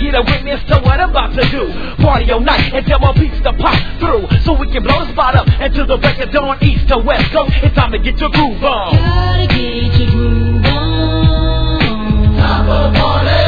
get a witness to what I'm about to do. Party all night and tell my beats to pop through, so we can blow the spot up until the break of dawn, east to west coast. It's time to get your groove on. Gotta get your groove on. Time for party.